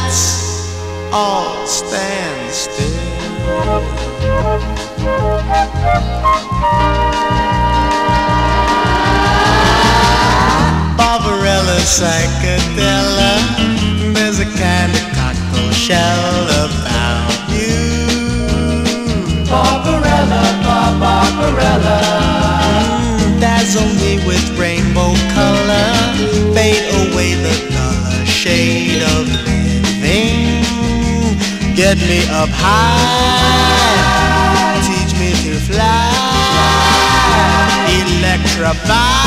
let's all stand still. Barbarella psychedelic, there's a kind of cocktail shell about you. Barbarella, Barbarella, dazzle me with rainbow color, fade away the color shade of living. Get me up high, teach me to fly, electrify.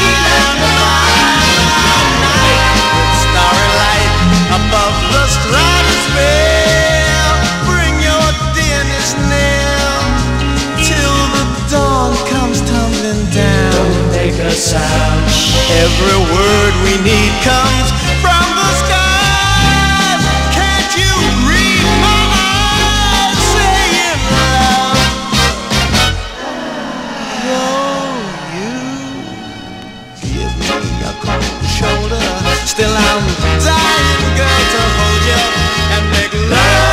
With starry light above the stratosphere, bring your dearness near till the dawn comes tumbling down. don't make a sound. Every word we need comes from the skies. Can't you read my eyes saying love? Though you give me a cold shoulder, still I'm dying, girl, to hold you and make love.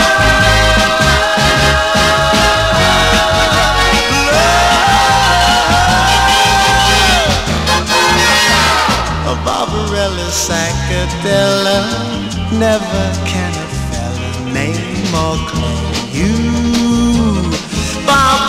A Barbarella psychedelic, never can a fella name or claim you.